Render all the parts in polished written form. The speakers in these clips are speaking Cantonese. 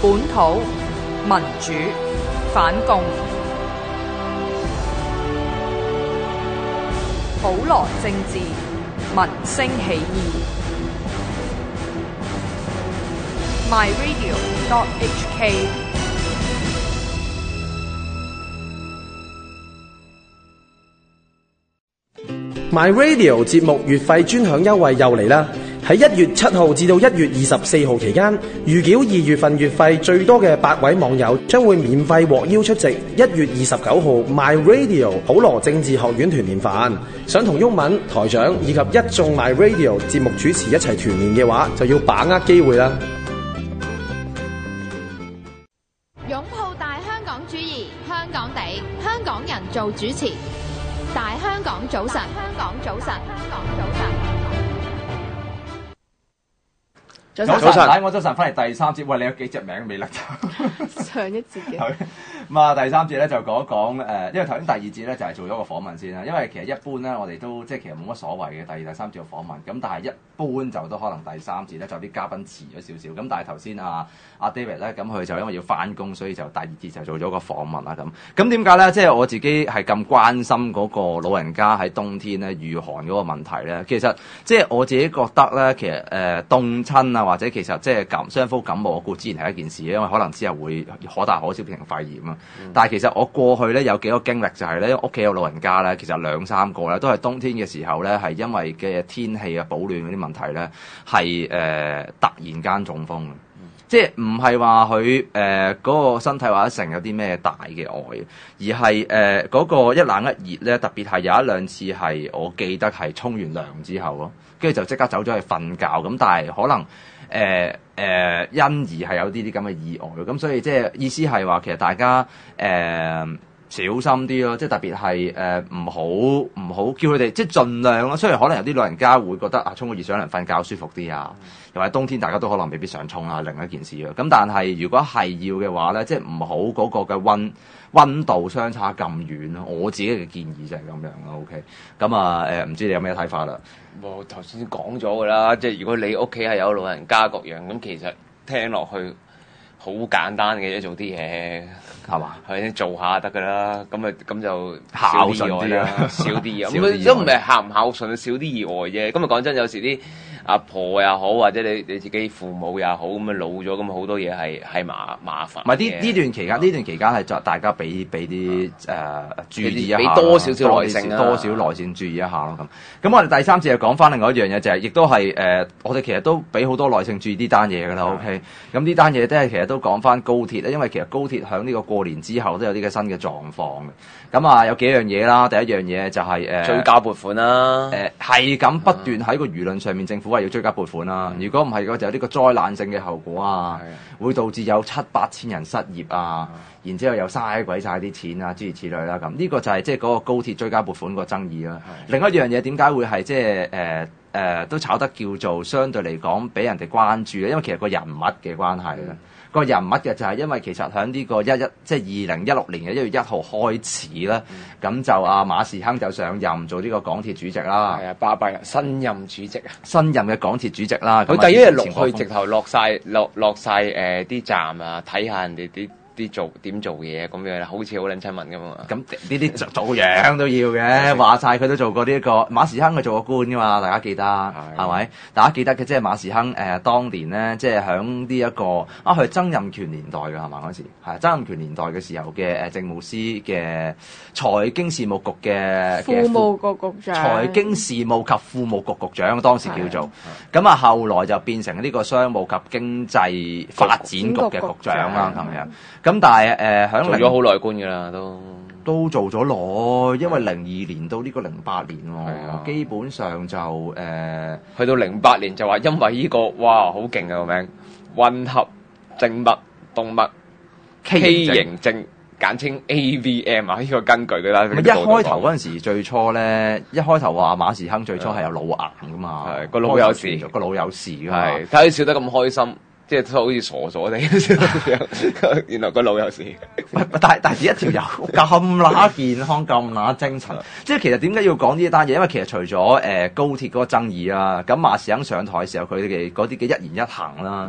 本土民主反共，普羅政治民聲起義。myradio.hk MyRadio 節目月費專享優惠又嚟啦！喺1月7號至到1月24號期間，預繳2月份月費最多嘅8位網友將會免費獲邀出席1月29號 MyRadio 普羅政治學院團年飯。想同毓民台長以及一眾 MyRadio 節目主持一齊團年嘅話，就要把握機會啦！ 擁抱大香港主義，香港地，香港人做主持。大香港早晨，香港早晨，香港早晨。 早晨，我早晨翻嚟第三節。喂，你有幾隻名未甩走？ 上一節嘅。 咁啊，第三節咧就講一講因為頭先第二節咧就係做咗個訪問先啦。因為其實一般咧，我哋都即係其實冇乜所謂嘅第二、第三節嘅訪問。咁但係一般就都可能第三節咧就有啲嘉賓遲咗少少。咁但係頭先阿 David 咧，咁佢就因為要翻工，所以就第二節就做咗個訪問啦。咁點解咧？即係我自己係咁關心嗰個老人家喺冬天咧御寒嗰個問題咧。其實即係我自己覺得咧，其實凍親啊，或者其實即係傷風感冒，我估自然係一件事，因為可能之後會可大可小變成肺炎啊。但係其實我過去咧有幾個經歷就係咧，屋企有老人家咧，其實2、3個咧都係冬天嘅時候咧，係因為嘅天氣啊保暖嗰啲問題咧，係突然間中風嘅。即係唔係話佢嗰個身體或者成有啲咩大嘅礙，而係嗰個一冷一熱咧，特別係有1、2次係我記得係沖完涼之後咯，跟住就即刻走咗去瞓覺咁，但係可能因而係有啲咁嘅意外，咁所以即係意思係話其實大家小心啲咯，即係特別係唔好叫佢哋即係盡量咯。雖然可能有啲老人家會覺得沖個熱水涼瞓覺舒服啲啊，又或者冬天大家都可能未必想沖啊，另一件事啊。咁但係如果係要嘅話咧，即係唔好嗰個嘅溫度相差咁遠咯。我自己嘅建議就係咁樣咯。OK， 咁啊唔知你有咩睇法啦？ 我頭先講咗㗎啦，即係如果你屋企係有老人家各樣，咁其實聽落去好簡單嘅啫，做啲嘢係嘛，係做下得㗎啦。咁就少啲意外啦，少啲意外。咁都唔係孝唔孝順，少啲意外啫。咁啊講真，有時啲阿婆又好，或者你自己父母又好，咁啊老咗，咁好多嘢係麻煩。 唔係呢段期間係大家俾啲注意一下， 俾多少少耐性， 多少耐性注意一下咯咁。咁我哋第三節就講翻另外一樣嘢，就係亦都係我哋其實都俾好多耐性注意呢單嘢㗎啦。OK， 咁呢單嘢其實都講翻高鐵咧，因為其實高鐵響呢個過年之後都有啲嘅新嘅狀況嘅。咁啊有幾樣嘢啦，第一樣嘢就係追加撥款啦， 係咁不斷喺個輿論上面，政府話要追加撥款啦。如果唔係嘅就有呢個災難性嘅後果啊，會導致有700-8千人失業啊，然之後又嘥鬼晒啲錢啊，諸如此類啦。咁呢個就係即係嗰個高鐵追加撥款個爭議啦。另一樣嘢點解會係即係都炒得叫做相對嚟講俾人哋關注咧？因為其實個人物嘅關係啦。個人物嘅就係因為其實喺呢個即係2016年嘅1月1號開始咧，咁就馬時亨就上任做呢個港鐵主席啦。 係啊，88人新任主席啊， 新任嘅港鐵主席啦。 佢第一日落去直頭落晒啲站啊，睇下人哋啲點做嘢咁樣，好似好撚親民㗎嘛。 咁呢啲做樣都要嘅，話晒佢都做過呢個馬時亨，佢做過官㗎嘛，大家記得係咪？大家記得嘅即係馬時亨當年咧，即係響呢一個佢係曾蔭權年代㗎係嘛？嗰時係曾蔭權年代嘅時候嘅政務司嘅財經事務局嘅庫務局局長， 財經事務及庫務局局長當時叫做。咁啊後來就變成呢個商務及經濟發展局嘅局長啦咁樣。咁但係響做咗好耐官㗎啦， 都做咗耐，因為02年到呢個08年喎，基本上就去到08年就話因為呢個哇好勁啊個名，混合靜脈動脈畸形症，簡稱 AVM 啊，呢個根據㗎啦。 一開頭嗰陣時最初咧，一開頭話馬時亨最初係有腦癌㗎嘛， 個腦有事， 個腦有事㗎嘛， 睇佢笑得咁開心。即係好似傻傻地，原來個腦有事。 但係一條友咁乸健康，咁乸精神。即係其實點解要講呢單嘢？因為其實除咗高鐵嗰個爭議啦，咁馬時亨上台嘅時候，佢哋嗰啲嘅一言一行啦，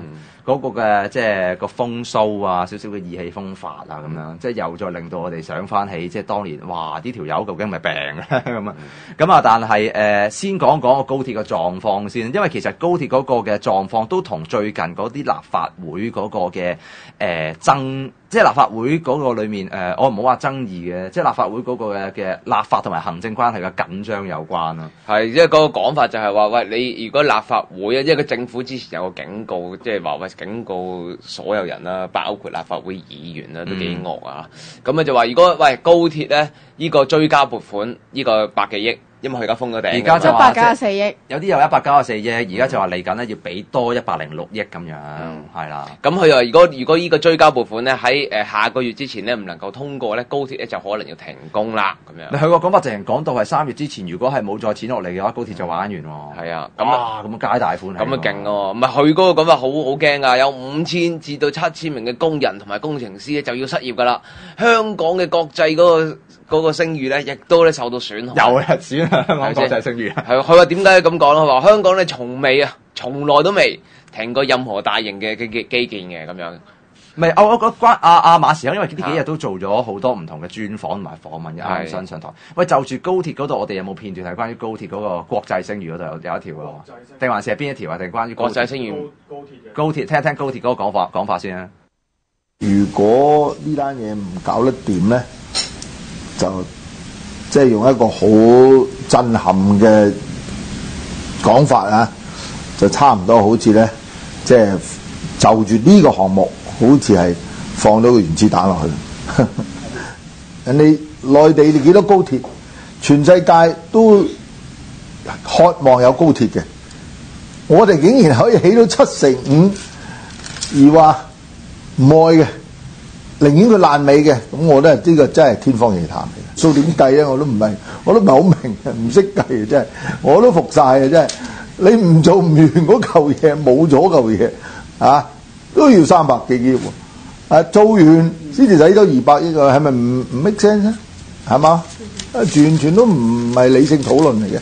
嗰個嘅即係個風騷啊，少少嘅意氣風發啊咁樣，即係又再令到我哋想翻起即係當年，哇！呢條友究竟係咪病咧咁啊？咁啊，但係先講講個高鐵嘅狀況先，因為其實高鐵嗰個嘅狀況都同最近嗰啲立法會嗰個嘅即係立法會嗰個裏面我唔好話爭議嘅，即係立法會嗰個嘅立法同埋行政關係嘅緊張有關啦。 係，因為嗰個講法就係話，喂，你如果立法會啊，因為個政府之前有個警告，即係話喂警告所有人啦，包括立法會議員啦，都幾惡啊。咁啊就話，如果喂高鐵咧，呢個追加撥款呢個百幾億。因為佢而家封咗頂， 而家就話 194億， 有啲有194億，而家就話嚟緊咧要俾多106億咁樣，係啦。 咁佢話如果呢個追加撥款咧喺下個月之前咧唔能夠通過咧，高鐵咧就可能要停工啦咁樣。 佢個講法淨係講到係3月之前，如果係冇再錢落嚟嘅話，高鐵就玩完喎。 係啊， 咁皆大歡喜。 咁啊勁喎，唔係佢嗰個講法好驚㗎，有5000至到7000名嘅工人同埋工程師咧就要失業㗎啦。香港嘅國際嗰個聲譽咧，亦都咧受到損害。 有日損香港國際聲譽。 係佢話點解咁講咧？佢話香港咧從來都未停過任何大型嘅基建嘅咁樣。 唔係，我覺得關阿馬時亨，因為呢幾日都做咗好多唔同嘅專訪同埋訪問，啱啱上台。喂，就住高鐵嗰度，我哋有冇片段係關於高鐵嗰個國際聲譽嗰度有一條喎？定還是係邊一條啊？定關於國際聲譽高鐵，聽一聽高鐵嗰個講法先啊！ 如果呢單嘢唔搞得掂咧，就即係用一個好震撼嘅講法啊，就差唔多好似咧，即係就住呢個項目，好似係放咗個原子彈落去。人哋內地你幾多高鐵，全世界都渴望有高鐵嘅，我哋竟然可以起到7/5，而話唔愛嘅，寧願佢爛尾嘅，咁我覺得呢個真係天方夜譚嚟嘅。數點計咧，我都唔係好明嘅，唔識計啊！真係，我都服晒啊！真係，你唔做唔完嗰嚿嘢，冇咗嚿嘢啊，都要300幾億喎！啊，做完先至使咗200億啊，係咪唔 make sense 咧？係嘛？完全都唔係理性討論嚟嘅。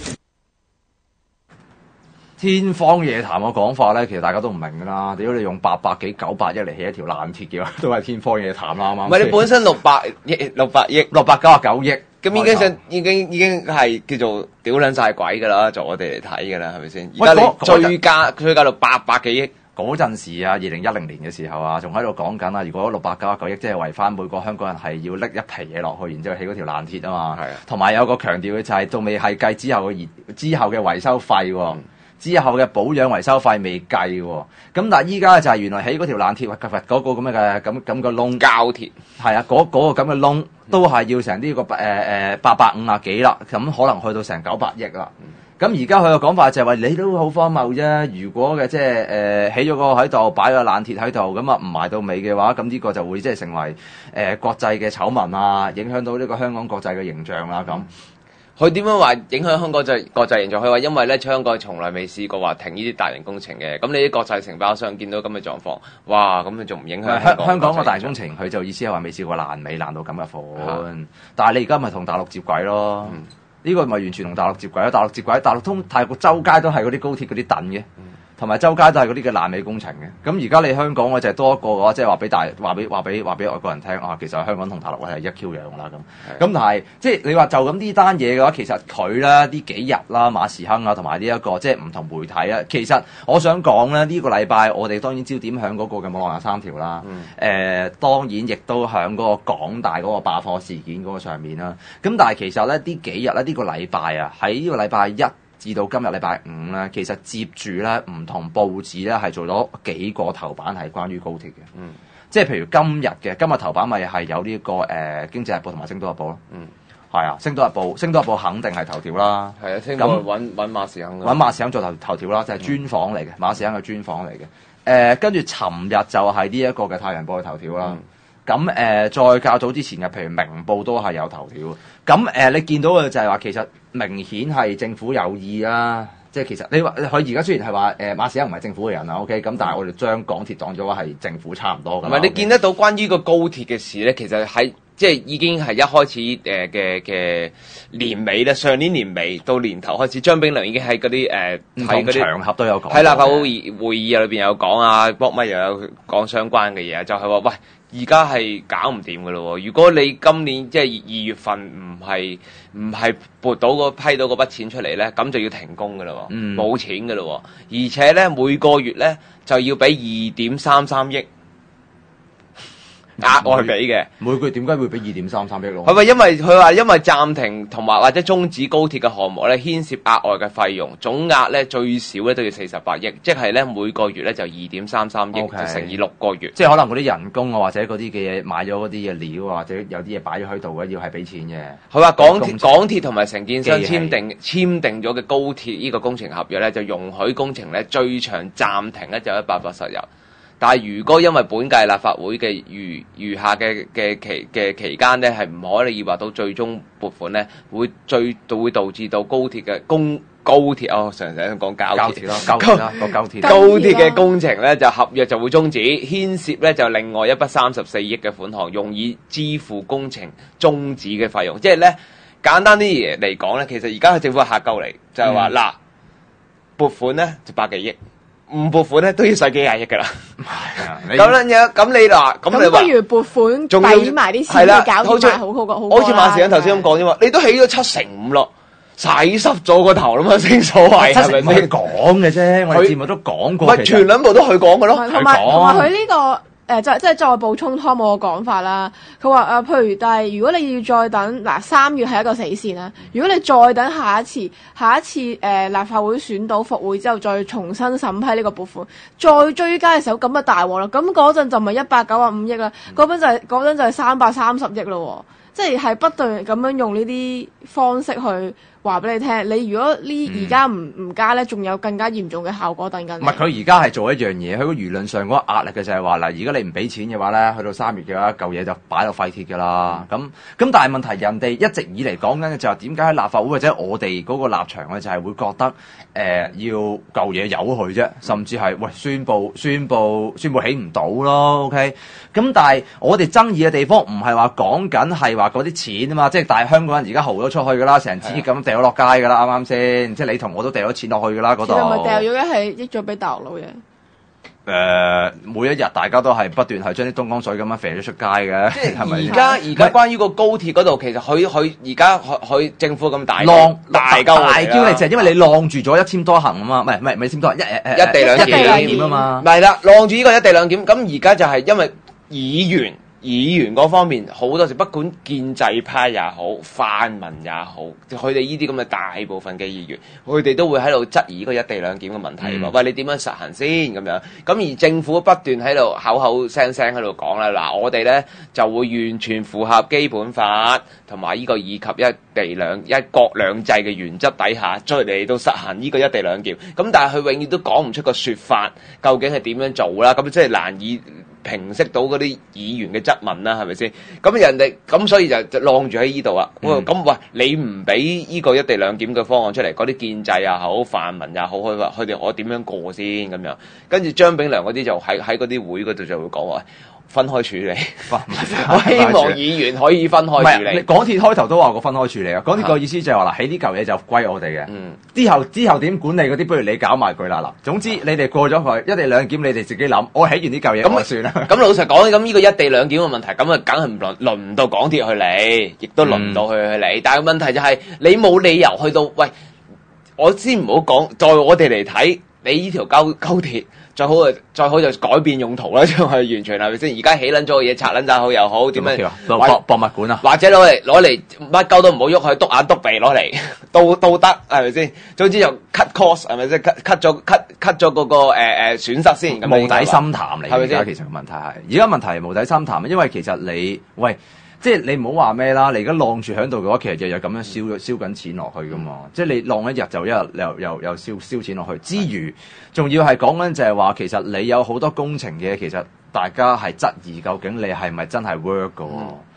天方夜譚嘅講法咧，其實大家都唔明㗎啦。如果你用800幾900億嚟起一條爛鐵嘅話，都係天方夜譚啦，啱啱？ 唔係你本身600億 699億， 咁已經係叫做屌撚晒鬼㗎啦，做我哋嚟睇㗎啦，係咪先？而家你追加到800幾億。 嗰陣時啊，2010年嘅時候啊，仲喺度講緊啊，如果699億，即係為翻每個香港人係要拎一皮嘢落去，然之後起嗰條爛鐵啊嘛。係啊。同埋有個強調嘅就係，仲未係計之後嘅維修費喎。之後嘅保養維修費未計喎，咁但係依家就係原來起嗰條爛鐵嗰個咁嘅咁個窿膠鐵，係啊，嗰個咁嘅窿都係要成呢個850幾啦，咁可能去到成900億啦。咁而家佢嘅講法就係話你都好荒謬啫，如果嘅即係起咗個喺度擺個爛鐵喺度，咁啊唔埋到尾嘅話，咁呢個就會即係成為國際嘅醜聞啊，影響到呢個香港國際嘅形象啦咁。 佢點樣話影響香港國際形象？佢話因為咧香港從來未試過話停呢啲大型工程嘅，咁你啲國際承包商見到咁嘅狀況，哇！咁你仲唔影響香港個大型工程？佢就意思係話未試過爛尾爛到咁嘅款，但係你而家咪同大陸接軌咯？呢個咪完全同大陸接軌咯？大陸接軌，大陸周街都係嗰啲高鐵嗰啲躉嘅。同埋周街都係嗰啲嘅爛尾工程嘅，咁而家你香港我就係多一個嘅話，即係話俾外國人聽啊，其實香港同大陸係一 Q 樣啦咁。咁但係即係你話就咁呢單嘢嘅話，其實佢咧呢幾日啦，馬時亨啊同埋呢一個即係唔同媒體啊，其實我想講咧呢個禮拜我哋當然焦點響嗰個嘅網絡3條啦，當然亦都響嗰個港大嗰個罷課事件嗰個上面啦。咁但係其實咧呢幾日咧呢個禮拜啊，喺呢個禮拜1至到今日禮拜5咧，其實接住咧唔同報紙咧係做咗幾個頭版係關於高鐵嘅，即係譬如今日頭版咪係有呢個經濟日報同埋星島日報咯，係啊，星島日報肯定係頭條啦， 係啊，咁揾馬時亨， 揾馬時亨做頭條啦，就係專訪嚟嘅，馬時亨嘅專訪嚟嘅，跟住尋日就係呢一個嘅太陽報嘅頭條啦。咁再較早之前嘅，譬如明報都係有頭條。咁你見到嘅就係話，其實明顯係政府有意啦， 即係其實你話佢而家雖然係話馬時亨唔係政府嘅人啦，OK， 咁但係我哋將港鐵當咗話係政府差唔多㗎。 唔係你見得到關於個高鐵嘅事咧，其實喺即係已經係一開始嘅年尾咧，上年年尾到年頭開始，張炳良已經喺嗰啲唔同場合都有講。 喺立法會會議裏邊有講啊，博乜又有講相關嘅嘢，就係話喂。而家係搞唔掂㗎咯喎！如果你今年即係2月份唔係撥到批到嗰筆錢出嚟咧，咁就要停工㗎咯喎，冇錢㗎咯喎，而且咧每個月咧就要俾2.33億額外俾嘅。 每個月點解會俾2.33億咯？ 係咪因為佢話因為暫停同埋或者終止高鐵嘅項目咧，牽涉額外嘅費用，總額咧最少咧都要48億，即係咧每個月咧就2.33億，就乘以6個月。 即係可能嗰啲人工啊，或者嗰啲嘅嘢買咗嗰啲嘅料啊，或者有啲嘢擺咗喺度嘅，要係俾錢嘅。 佢話港鐵同埋承建商簽訂咗嘅高鐵呢個工程合約咧，就容許工程咧最長暫停咧就180日。但係如果因為本屆立法會嘅餘下嘅期間咧，係唔可以話到最終撥款咧，會導致到高鐵嘅高鐵哦，常講交鐵啦，高鐵嘅工程咧就合約就會終止，牽涉咧就另外一筆34億嘅款項，用以支付工程終止嘅費用。即係咧簡單啲嘢嚟講咧，其實而家政府係客鳩嚟，就係話嗱撥款咧就百幾億。唔撥款咧都要使幾廿億㗎啦，咁樣咁你話咁你話不如撥款抵埋啲錢去搞掂埋好似馬時亨頭先咁講啫嘛，你都起咗75%咯，洗濕咗個頭啦嘛，正所謂係咪先講嘅啫？我哋節目都講過， 咪全兩部都佢講嘅咯， 同埋佢呢個。即係再補充湯姆嘅講法啦。佢話譬如，但係如果你要再等3月係一個死線啦。如果你再等下一次立法會選到復會之後，再重新審批呢個撥款，再追加嘅時候，咁啊大鑊啦。咁嗰陣就唔係195億啦，嗰陣就係330億咯。即係不斷咁樣用呢啲方式去話俾你聽，你如果而家唔加咧，仲有更加嚴重嘅效果等緊。 唔係佢而家係做一樣嘢，佢個輿論上嗰個壓力嘅就係話嗱，而家你唔俾錢嘅話咧，去到3月嘅話，嚿嘢就擺落廢鐵㗎啦。咁但係問題，人哋一直以嚟講緊嘅就係點解喺立法會或者我哋嗰個立場咧，就係會覺得要嚿嘢由佢啫，甚至係喂宣佈起唔到咯。OK， 咁但係我哋爭議嘅地方唔係話講緊係話嗰啲錢啊嘛，即係但係香港人而家豪咗出去㗎啦，成千億咁掉落街㗎啦，啱啱先？即係你同我都掉咗錢落去㗎啦，嗰度。 其實咪掉咗嘅係益咗俾大陸佬嘅。 每一日大家都係不斷係將啲東江水咁樣飛咗出街嘅， 即係係咪？ 而家關於個高鐵嗰度，其實佢而家佢政府咁大大嬌力就係因為你晾住咗一簽多行啊嘛，唔係簽多一地兩檢啊嘛， 係啦，晾住呢個一地兩檢，咁而家就係因為議員嗰方面好多時，不管建制派也好，泛民也好，佢哋呢啲咁嘅大部分嘅議員，佢哋都會喺度質疑個一地兩檢嘅問題。喂，你點樣實行先咁樣？咁而政府不斷喺度口聲喺度講啦，嗱，我哋咧就會完全符合基本法同埋呢個以及一國兩制嘅原則底下，再嚟到實行呢個一地兩檢。咁但係佢永遠都講唔出個説法，究竟係點樣做啦？咁即係難以平息到嗰啲議員嘅質問啦，係咪先？咁人哋咁所以就晾住喺呢度啊！咁喂，你唔俾呢個一地兩檢嘅方案出嚟，嗰啲建制也好、泛民也好，佢哋我點樣過先咁樣？跟住張炳良嗰啲就喺嗰啲會嗰度就會講話分開處理。我希望議員可以分開處理。 港鐵開頭都話過分開處理啊！港鐵個意思就係話嗱，起呢嚿嘢就歸我哋嘅。之後點管理嗰啲，不如你搞埋佢啦嗱。總之你哋過咗佢一地兩檢，你哋自己諗。我起完呢嚿嘢咁就算啦。 咁老實講，咁呢個一地兩檢嘅問題，咁啊梗係唔輪唔到港鐵去理，亦都輪唔到佢去理。但係問題就係你冇理由去到喂，我先唔好講，在我哋嚟睇，你呢條高鐵。最好就改變用途啦，就係完全係咪先？而家起撚咗嘅嘢拆撚晒好又好，點樣博物館啊？ 或者攞嚟乜鳩都唔好喐，去篤眼篤鼻攞嚟都得係咪先？總之就 cut cost 係咪先？cut 咗嗰個損失先。 無底深潭嚟， 係咪先？ 其實個問題係而家問題係無底深潭，因為其實你即係你唔好話咩啦，你而家晾住喺度嘅話，其實日日咁樣燒緊錢落去噶嘛。即係你晾一日就一日又燒錢落去，之餘仲要係講緊就係話，其實你有好多工程嘅，其實大家係質疑究竟你係咪真係 work 噶？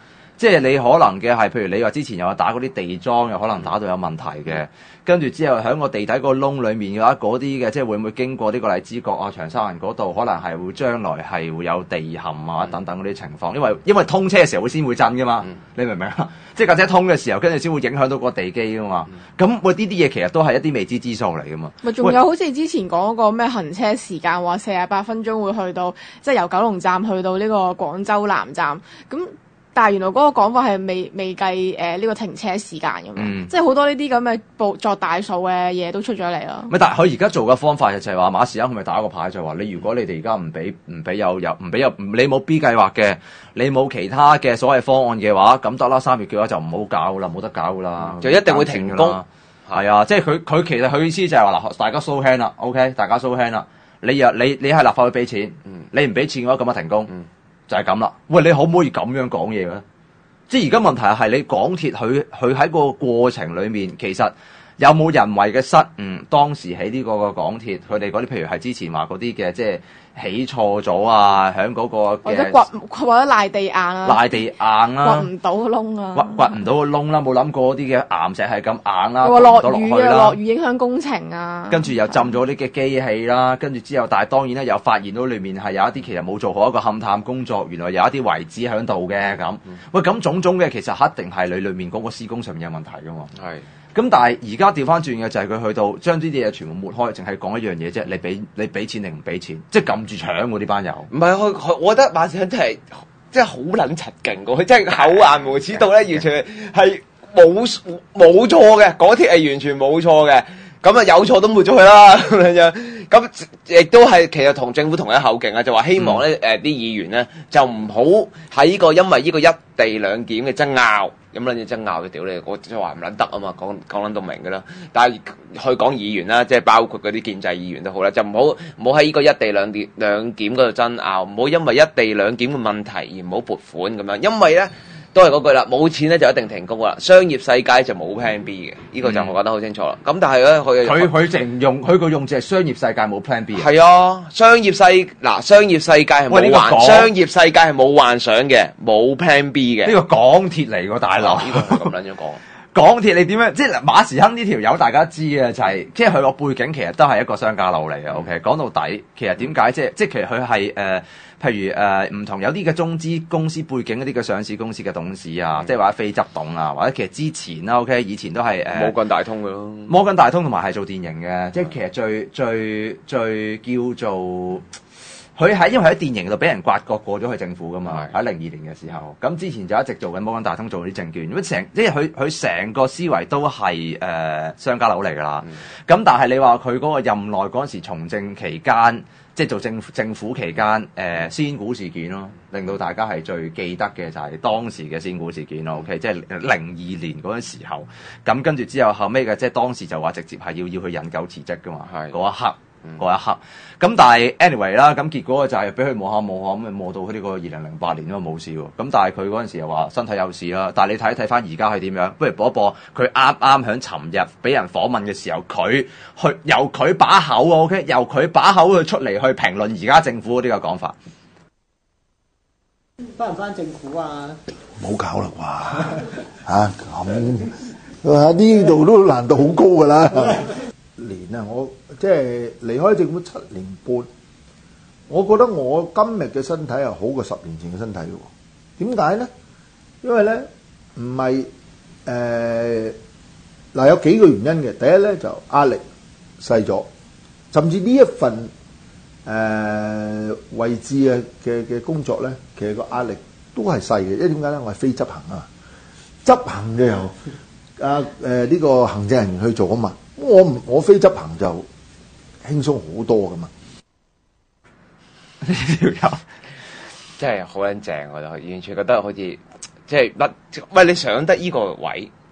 即係你可能嘅係，譬如你話之前又話打嗰啲地樁，又可能打到有問題嘅。跟住之後喺個地底個窿裡面嘅話，嗰啲嘅即係會唔會經過呢個荔枝角啊、長沙灣嗰度，可能係會將來係會有地陷啊等等嗰啲情況。因為通車嘅時候會先會震噶嘛，你明唔明啊？即係架車通嘅時候，跟住先會影響到個地基噶嘛。咁呢啲嘢其實都係一啲未知之數嚟噶嘛。 咪仲有好似之前講嗰個咩行車時間話48分鐘會去到，即係由九龍站去到呢個廣州南站咁。但係原來嗰個講法係未計呢個停車時間咁樣，即係好多呢啲咁嘅作大數嘅嘢都出咗嚟咯。 但係佢而家做嘅方法就係話馬時亨佢咪打個牌就係話你如果你哋而家唔俾你冇 B 計劃嘅，你冇其他嘅所謂方案嘅話，咁得啦3月嘅話就唔好搞啦，冇得搞噶啦， 就一定會停工。 係啊，即係佢其實佢意思就係話嗱，大家 show hand 啦 ，OK， 大家 show hand 啦，你係立法會俾錢，你唔俾錢嘅話咁啊停工。就係咁啦，喂，你可唔可以咁樣講嘢咧？即係而家問題係你港鐵佢喺個過程裡面，其實有冇人為嘅失誤？當時喺呢個港鐵，佢哋嗰啲譬如係之前話嗰啲嘅，即係起錯咗啊，喺嗰個或者賴地硬啊，掘唔到窿啊， 掘唔到個窿啦，冇諗過啲嘅岩石係咁硬啦， 落雨影響工程啊， 跟住又浸咗啲嘅機器啦，跟住之後，但係當然咧又發現到裏面係有一啲其實冇做好一個勘探工作，原來有一啲遺址喺度嘅咁。喂，咁種種嘅其實一定係你裏面嗰個施工上面有問題噶嘛。係。咁但係而家調翻轉嘅就係佢去到將呢啲嘢全部抹開，淨係講一樣嘢啫。你俾錢定唔俾錢？即係撳住搶喎呢班友。 唔係我覺得馬時亨真係好撚柒勁㗎，佢真係厚顏無恥到咧，完全係冇錯嘅，嗰啲係完全冇錯嘅。咁啊有錯都抹咗佢啦咁樣。咁亦都係其實同政府同一口徑啊，就話希望咧啲議員咧就唔好喺呢個因為呢個一地兩檢嘅爭拗。有乜撚嘢爭拗嘅屌你！我即係話唔撚得啊嘛，講撚到明㗎啦。但係去講議員啦，即係包括嗰啲建制議員都好啦，就唔好喺呢個一地兩檢嗰度爭拗，唔好因為一地兩檢嘅問題而唔好撥款咁樣，因為咧。都係嗰句啦，冇錢咧就一定停工啦。商業世界就冇 Plan B 嘅，呢個就我覺得好清楚啦。咁但係咧，佢淨用佢個用字係商業世界冇 Plan B。係啊，商業世界係冇商業世界係冇幻想嘅，冇 Plan B 嘅。呢個港鐵嚟個大佬，呢個咁撚樣講。港鐵你點樣？即係馬時亨呢條友大家知嘅就係，即係佢個背景其實都係一個商家佬嚟嘅。OK， 講到底，其實點解即係其實佢係譬如唔同有啲嘅中資公司背景嗰啲嘅上市公司嘅董事啊，即係或者非執董啊，或者其實之前啦 ，OK， 以前都係摩根大通嘅咯， 摩根大通同埋係做電影嘅，即係其實最叫做。佢係因為喺電影度俾人刮角過咗去政府噶嘛，喺02年嘅時候，咁之前就一直做緊摩根大通做啲證券，即係佢成個思維都係商家佬嚟㗎啦。咁但係你話佢嗰個任內嗰陣時從政期間，即係做政府期間，仙股事件咯，令到大家係最記得嘅就係當時嘅仙股事件咯。OK， 即係02年嗰陣時候，咁跟住之後後尾嘅即係當時就話直接係要去引咎辭職㗎嘛，嗰一刻。咁但係 anyway 啦，咁結果就係俾佢磨下咁，咪磨到佢呢個2008年都冇事喎。咁但係佢嗰陣時又話身體有事啦。但係你睇翻而家係點樣？不如播一播佢啱喺尋日俾人訪問嘅時候，由佢把口 OK， 由佢把口去出嚟去評論而家政府呢個講法。 翻唔翻政府啊？ 冇搞啦啩咁呢度都難度好高㗎啦。年啊，我即係離開政府7年半，我覺得我今日嘅身體係好過10年前嘅身體嘅喎。點解咧？因為咧唔係有幾個原因嘅。第一咧就壓力細咗，甚至呢一份位置嘅工作咧，其實個壓力都係細嘅。因為點解咧？我係非執行啊，執行嘅由呢個行政人員去做啊嘛。我非執行就輕鬆好多噶嘛。 呢條友真係好撚正，我就完全覺得好似即係喂，你上得依個位，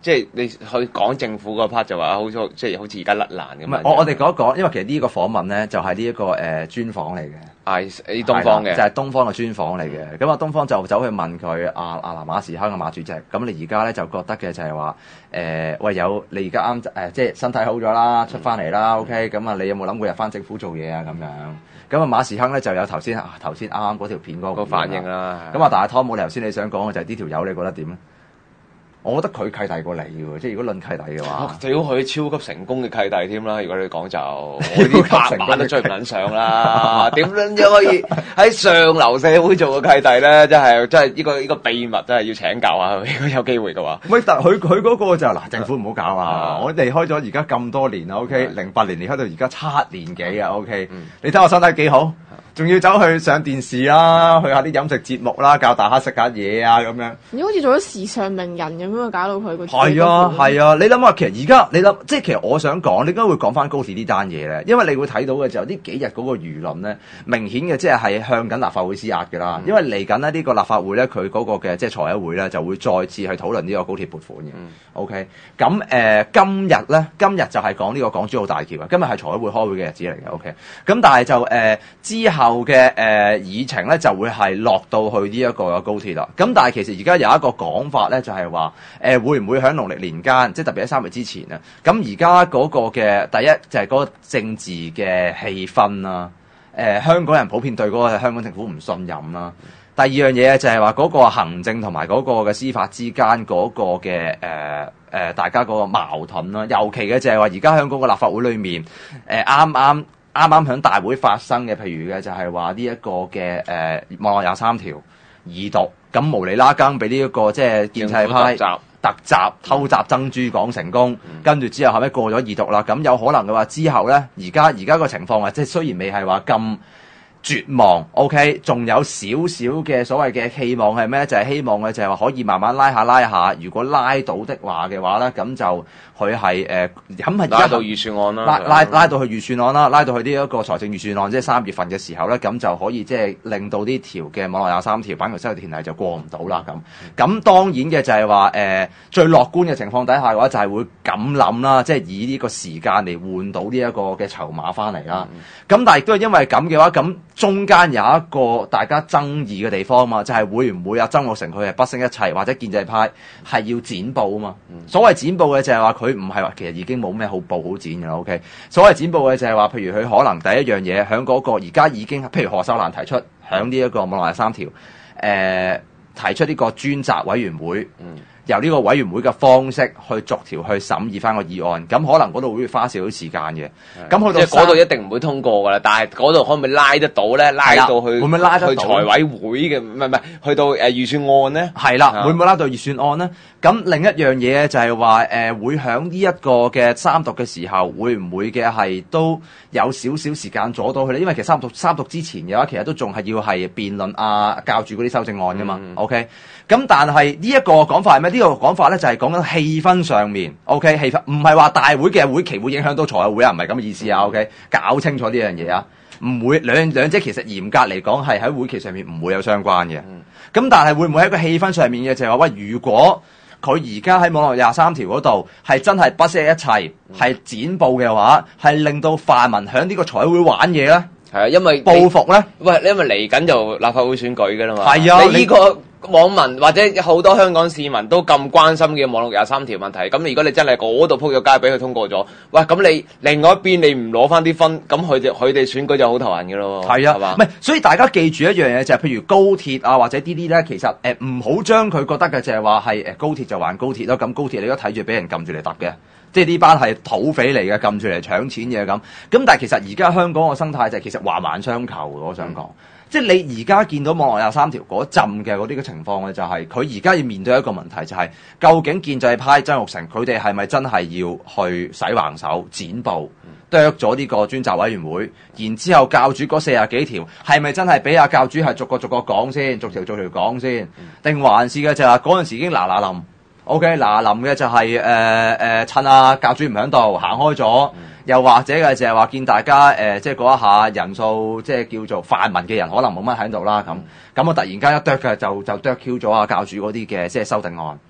即係你去講政府嗰 part 就話好似即係好似而家甩爛咁。 唔係，我哋講一講，因為其實呢個訪問咧就係呢一個專訪嚟嘅。 係東方嘅， 就係東方嘅專訪嚟嘅。咁啊，東方就走去問佢阿南馬時亨嘅馬主席，咁你而家咧就覺得嘅就係話喂你而家啱即係身體好咗啦，出翻嚟啦，OK，咁啊你有冇諗過入翻政府做嘢啊咁樣？咁啊馬時亨咧就有頭先啱啱嗰條片嗰個反應啦。 咁啊，但係湯姆，你頭先你想講嘅就係呢條友，你覺得點咧？我覺得佢契弟過你喎，即係如果論契弟嘅話， 最好佢超級成功嘅契弟添啦。如果你講就，我啲拍馬都追唔撚上啦。點樣可以喺上流社會做個契弟咧？真係呢個秘密真係要請教下佢。如果有機會嘅話， 喂，但佢嗰個就嗱，政府唔好搞啊！我離開咗而家咁多年啦，OK， 08年離開到而家7年幾啊，OK，你睇我身體幾好？仲要走去上電視啦，去下啲飲食節目啦，教大家食下嘢啊咁樣。 你好似做咗時尚名人咁樣，搞到佢個係啊！你諗下，其實而家你諗，即係其實我想講，你應該會講翻高鐵呢單嘢咧，因為你會睇到嘅就呢幾日嗰個輿論咧，明顯嘅即係向緊立法會施壓嘅啦。因為嚟緊呢個立法會咧，佢嗰個嘅即係財委會咧，就會再次去討論呢個高鐵撥款嘅。OK， 咁今日就係講呢個港珠澳大橋啊，今日係財委會開會嘅日子嚟嘅。OK， 咁但係就之後嘅議程咧就會係落到去呢一個高鐵啦。咁但係其實而家有一個講法咧，就係話會唔會喺農曆年間，即係特別喺3月之前啊？咁而家嗰個嘅第一就係嗰個政治嘅氣氛啦。香港人普遍對嗰個香港政府唔信任啦。第二樣嘢就係話嗰個行政同埋嗰個嘅司法之間嗰個嘅大家嗰個矛盾啦。尤其嘅就係話而家香港個立法會裏面啱啱響大會發生嘅，譬如嘅就係話呢一個嘅網絡23條二讀，咁無厘啦更俾呢一個即係建制派突襲偷襲珍珠港成功，跟住之後後尾過咗二讀啦，咁有可能嘅話之後咧，而家個情況啊，即係雖然未係話咁絕望 ，OK， 仲有少少嘅所謂嘅希望係咩？就係希望嘅就係話可以慢慢拉下，如果拉到的話嘅話咧，咁就佢係咁係拉到預算案啦， 拉到去預算案啦，拉到去呢一個財政預算案，即係3月份嘅時候咧，咁就可以即係令到呢條嘅網絡23條版權收入條例就過唔到啦咁。咁當然嘅就係話最樂觀嘅情況底下嘅話，就係會咁諗啦，即係以呢個時間嚟換到呢一個嘅籌碼翻嚟啦。咁但係亦都係因為咁嘅話，咁中間有一個大家爭議嘅地方嘛，就係會唔會阿曾鈺成佢係不惜一切，或者建制派係要剪布啊嘛？所謂剪布嘅就係話佢唔係話其實已經冇咩好布好剪嘅啦。OK， 所謂剪布嘅就係話，譬如佢可能第一樣嘢響嗰個而家已經，譬如何秀蘭提出響呢一個網絡23條提出呢個專責委員會。由呢個委員會嘅方式去逐條去審議翻個議案，咁可能嗰度會花少少時間嘅。咁去到嗰度一定唔會通過㗎啦，但係嗰度可唔可以拉得到咧？拉到去會唔會拉得到？ 去財委會嘅唔係去到預算案咧？ 係啦，會唔會拉到預算案咧？咁另一樣嘢就係話會響呢一個嘅三讀嘅時候，會唔會嘅係都有少少時間阻到佢咧？因為其實三讀之前嘅話，其實都仲係要係辯論教主嗰啲修正案㗎嘛。OK， 咁但係呢一個講法係咩？呢個講法咧就係講緊氣氛上面。OK， 氣氛唔係話大會嘅會期會影響到財委會啊，唔係咁嘅意思啊。OK， 搞清楚呢樣嘢啊，唔會兩者其實嚴格嚟講係喺會期上面唔會有相關嘅。咁但係會唔會喺個氣氛上面嘅就係話喂，如果佢而家喺網絡23條嗰度係真係不惜一切係剪布嘅話，係令到泛民喺呢個財委會玩嘢咧？ 係啊，因為報復咧， 喂，因為嚟緊就立法會選舉㗎啦嘛。 係啊， 你呢個網民或者好多香港市民都咁關心嘅網絡23條問題，咁如果你真係嗰度撲咗街俾佢通過咗，喂，咁你另外一邊你唔攞翻啲分，咁佢哋選舉就好頭痕嘅咯。 係啊， 係嘛？ 唔係，所以大家記住一樣嘢就係，譬如高鐵啊或者啲咧，其實唔好將佢覺得嘅就係話係高鐵就還高鐵咯。咁高鐵你都睇住俾人撳住嚟揼嘅。即係呢班係土匪嚟嘅，撳住嚟搶錢嘅咁。咁但係其實而家香港個生態就係其實環環相扣嘅，我想講。即係你而家見到網絡23條嗰陣嘅嗰啲嘅情況咧，就係佢而家要面對一個問題，就係究竟建制派曾鈺成佢哋係咪真係要去洗橫手、剪布、剁咗呢個專責委員會，然之後教主嗰40幾條係咪真係俾阿教主係逐個講先，逐條講先，定還是嘅就係嗰陣時已經嗱臨？OK， 嗱臨嘅就係趁教主唔喺度行開咗，又或者嘅就係話見大家即係嗰一下人數即係叫做泛民嘅人可能冇乜喺度啦咁，我突然間一剁嘅就剁 Q 咗教主嗰啲嘅即係修訂案。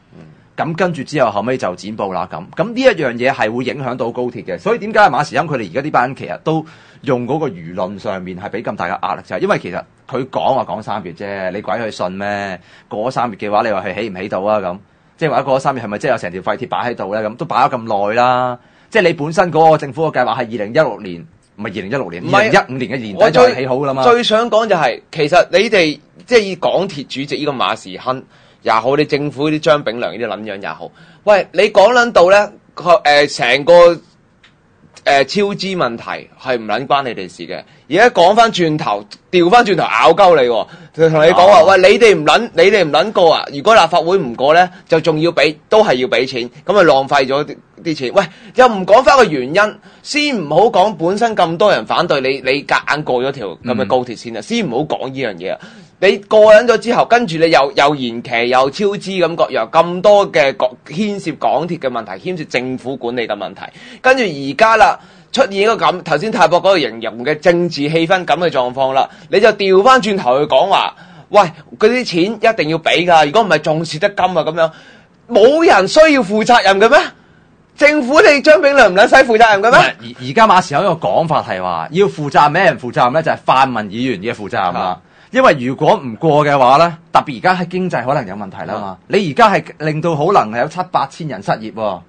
咁跟住之後後尾就剪布啦咁呢一樣嘢係會影響到高鐵嘅，所以點解馬時亨佢哋而家呢班人其實都用嗰個輿論上面係俾咁大嘅壓力，就係因為其實佢講3月啫，你鬼佢信咩？過咗3月嘅話，你話佢起唔起到啊咁？即係話過咗3月係咪即係有成條廢鐵擺喺度咧？咁都擺咗咁耐啦，即係你本身嗰個政府嘅計劃係2016年，唔係2016年，2015年嘅年底就起好㗎啦嘛。 最想講就係、其實你哋即係以港鐵主席呢個馬時亨也好，你政府啲張炳良呢啲撚樣也好，喂，你講撚到咧，成個超支問題係唔撚關你哋事嘅。而家講翻轉頭，調翻轉頭咬鳩你喎，就同你講話，喂，你哋唔撚過啊！如果立法會唔過咧，就仲要俾，都係要俾錢，咁咪浪費咗啲錢。喂，又唔講翻個原因，先唔好講本身咁多人反對你夾硬過咗條咁嘅高鐵先啊！先唔好講呢樣嘢啊！你過緊咗之後，跟住你又延期又超支咁各樣咁多嘅牽涉港鐵嘅問題，牽涉政府管理嘅問題，跟住而家啦出現一個咁頭先泰博嗰個形容嘅政治氣氛咁嘅狀況啦，你就調翻轉頭去講話，喂，嗰啲錢一定要俾㗎，如果唔係仲蝕得金啊咁樣，冇人需要負責任嘅咩？政府你張炳良唔撚使負責任嘅咩？ 而家馬時亨有一個講法係話，要負責任咩人負責任咧？就係泛民議員嘅負責任啦。因為如果唔過嘅話咧，特別而家喺經濟可能有問題啦嘛，你而家係令到可能係有700-8千人失業喎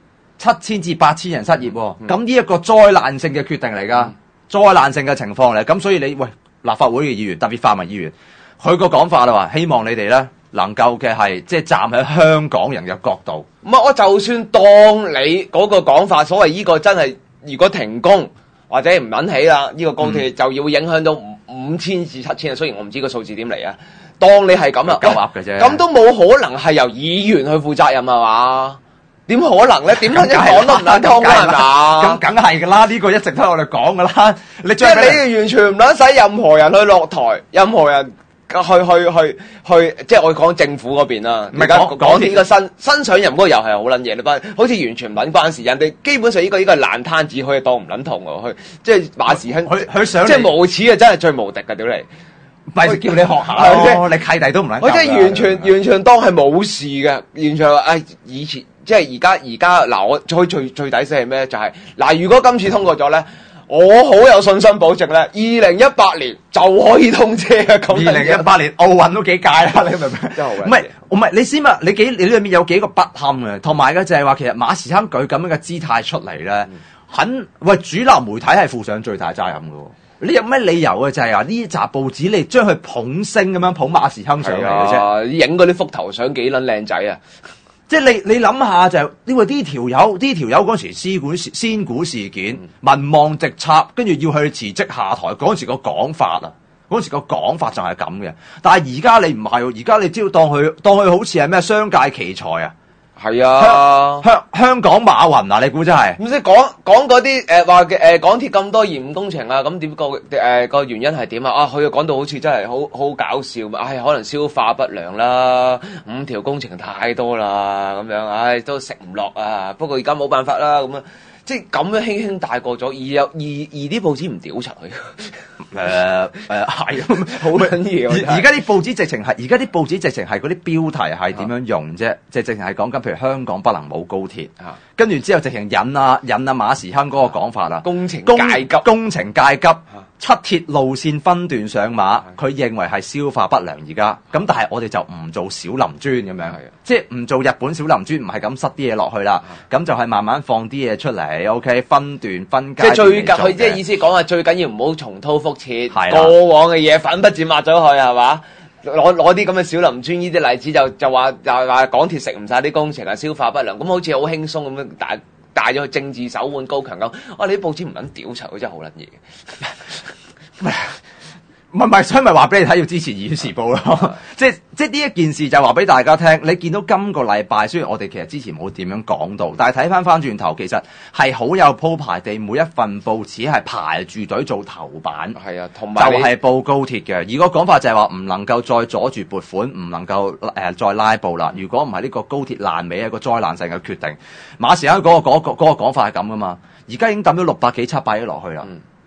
，7000至8000人失業喎，咁呢一個災難性嘅決定嚟㗎，災難性嘅情況嚟，咁所以你喂立法會嘅議員，特別泛民議員，佢個講法啦話，希望你哋咧能夠嘅係即係站喺香港人嘅角度。 唔係，我就算當你嗰個講法，所謂呢個真係如果停工或者唔撚起啦，呢個高鐵就要影響到5000至7000啊，雖然我唔知個數字點嚟啊，當你係咁啦， 夠噏嘅啫， 咁都冇可能係由議員去負責任係嘛？點可能咧？點解一講都唔撚通係嘛？ 咁梗係㗎啦，呢個一直都係我哋講㗎啦。即係你哋完全唔撚使任何人去落台，任何人去，即係我講政府嗰邊啦。唔係講呢個新上任嗰個又係好撚嘢，你班好似完全唔撚關事。人哋基本上呢個係爛攤子，可以當唔撚同喎。佢即係馬時亨，佢上即係無恥啊！真係最無敵㗎，屌你！ 咪叫你學下咯，你契弟都唔撚。 我真係完全當係冇事嘅，完全話以前即係而家嗱，我最抵死係咩？就係嗱，如果今次通過咗咧。我好有信心保證咧，2018年就可以通車啊！2018 年奧運都幾屆啦，你明唔明？唔係，你先你裏面有幾個不堪嘅，同埋嘅就係話，其實馬時亨舉咁樣嘅姿態出嚟咧，主流媒體係負上最大責任嘅。你有咩理由啊？就係話呢集報紙你將佢捧升咁樣捧馬時亨上嚟嘅啫， 影嗰啲幅頭相幾撚靚仔啊！ 即係你諗下就係，因為呢條友嗰時仙股事件，民望直插，跟住要去辭職下台，嗰時個講法啊，嗰時個講法就係咁嘅。但係而家你唔係喎，而家你只要當佢好似係咩商界奇才啊。 係啊， 香港馬雲啊，你估真係？ 唔識講嗰啲話港鐵咁多延誤工程啊，咁點個原因係點啊？啊，佢又講到好似真係好搞笑，可能消化不良啦，5條工程太多啦，咁樣，都食唔落啊。不過而家冇辦法啦，咁樣即係咁樣輕輕帶過咗，而啲報紙唔屌柒佢。 係好緊要。而家啲報紙直情係嗰啲標題係點樣用啫？即係直情係講緊，譬如香港不能冇高鐵。跟住之後直情引馬時亨嗰個講法啦。工程階級7鐵路線分段上馬，佢認為係消化不良而家。咁但係我哋就唔做小林磚咁樣，即係唔做日本小林磚，唔係咁塞啲嘢落去啦。咁就係慢慢放啲嘢出嚟。OK， 分段分階。即係佢即係意思講話最緊要唔好重蹈覆轍，過往嘅嘢粉筆字抹咗佢係嘛？攞啲咁嘅小林村呢啲例子就話港鐵食唔晒啲工程啊，消化不良，咁好似好輕鬆咁樣帶咗去政治手腕高強咁。你啲報紙唔撚屌柒，佢真係好撚嘢嘅。 唔係，所以咪話俾你睇要支持《議員時報》咯。即係呢一件事就話俾大家聽。你見到今個禮拜，雖然我哋其實之前冇點樣講到，但係睇翻轉頭，其實係好有鋪排地，每一份報紙係排住隊做頭版。係啊，同埋就係報高鐵嘅。而個講法就係話唔能夠再阻住撥款，唔能夠再拉布啦。如果唔係呢個高鐵爛尾，一個災難性嘅決定。馬時亨嗰個講法係咁噶嘛。而家已經抌咗600幾700億落去啦。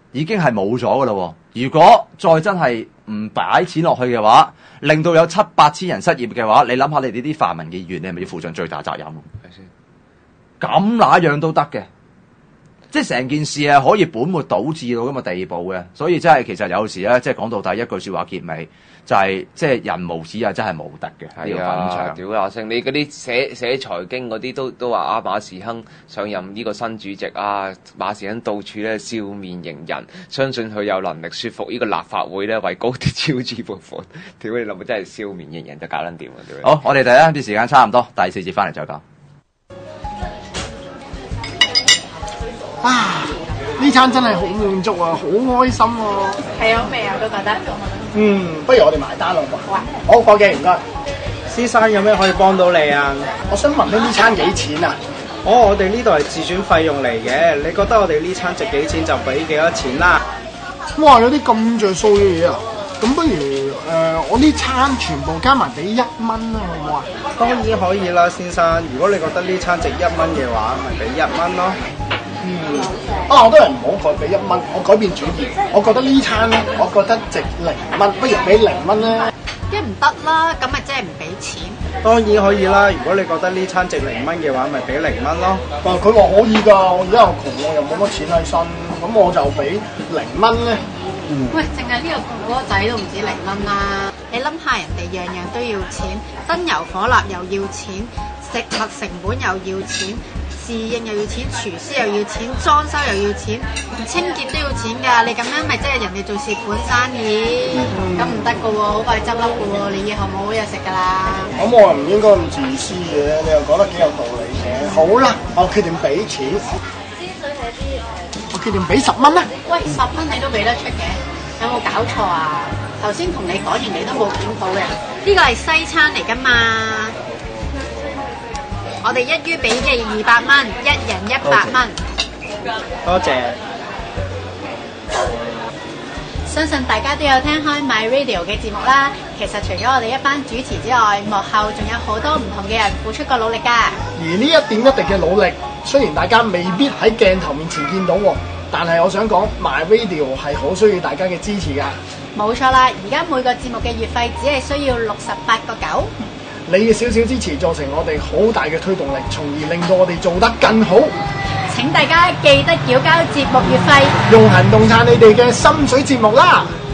已經係冇咗噶啦喎。如果再真係唔擺錢落去嘅話，令到有700-8千人失業嘅話，你諗下你哋啲泛民議員，你係咪要負上最大責任？咁那樣都得嘅，即係成件事係可以本末倒置到咁嘅地步嘅。所以真係其實有時咧，即係講到底一句説話結尾，就係即係人無恥啊，真係無敵嘅。係啊， 屌阿星，你嗰啲寫財經嗰啲都話啊，馬時亨上任呢個新主席啊，馬時亨到處咧笑面迎人，相信佢有能力說服呢個立法會咧為高鐵超支撥款。屌你諗，真係笑面迎人就搞撚掂啊！屌！ 好，我哋第一節時間差唔多，第4節翻嚟再講。 啊！呢餐真係好滿足啊，好開心啊！ 係好味啊，都覺得。 不如我哋埋單咯噃。好啊。好，夥計唔該。 先生有咩可以幫到你啊？ 我想問呢餐幾錢啊？ 我哋呢度係自選費用嚟嘅，你覺得我哋呢餐值幾錢就俾幾多錢啦。 哇！有啲咁着數嘅嘢啊！咁不如我呢餐全部加埋俾1蚊啦，好唔好啊？ 當然可以啦，先生。如果你覺得呢餐值1蚊嘅話，咪俾1蚊咯。 我都係唔好改俾1蚊，我改變主意。我覺得呢餐咧，我覺得值0蚊，不如俾0蚊啦。 一唔得啦，咁咪即係唔俾錢。 當然可以啦，如果你覺得呢餐值0蚊嘅話，咪俾0蚊咯。 佢話可以㗎，我而家又窮，我又冇乜錢喺身，咁我就俾0蚊咧。 喂，淨係呢個哥哥仔都唔止0蚊啦！你諗下，人哋樣樣都要錢，燈油火蠟又要錢，食物成本又要錢，侍應又要錢，廚師又要錢，裝修又要錢，清潔都要錢㗎。你咁樣咪即係人哋做蝕本生意，咁唔得㗎喎，好快執笠㗎喎，你以後冇好嘢食㗎啦。 咁我又唔應該咁自私嘅，你又講得幾有道理嘅。好啦，我決定俾錢。我決定俾10蚊啦。 喂，10蚊你都俾得出嘅，有冇搞錯啊？頭先同你講完你都冇見到嘅，呢個係西餐嚟㗎嘛。我哋一於俾嘅200蚊，一人100蚊。 多謝。 相信大家都有聽開 My Radio 嘅節目啦。其實除咗我哋一班主持之外，幕後仲有好多唔同嘅人付出過努力㗎。 而呢一點一滴嘅努力，雖然大家未必喺鏡頭面前見到喎，但係我想講 My Radio 係好需要大家嘅支持㗎。 冇錯啦，而家每個節目嘅月費只係需要68.9。 你嘅少少支持造成我哋好大嘅推動力，從而令到我哋做得更好。 請大家記得繳交節目月費， 用行動撐你哋嘅心水節目啦！